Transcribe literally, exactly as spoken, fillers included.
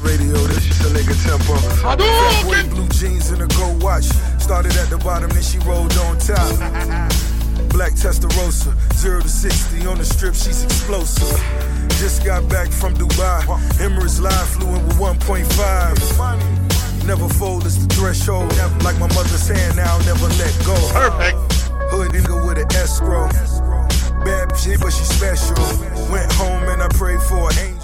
radio, this is a nigga tempo. Fat boy, blue jeans and a gold watch. Started at the bottom, then she rolled on top. Black Testarossa, zero to sixty on the strip, she's explosive. Just got back from Dubai. Emirates Live flew in with one point five. Never fold is the threshold. Like my mother's hand, now never let go. Perfect. Hood nigga with an escrow. Bad shit, but she special. Went home and I prayed for an angel.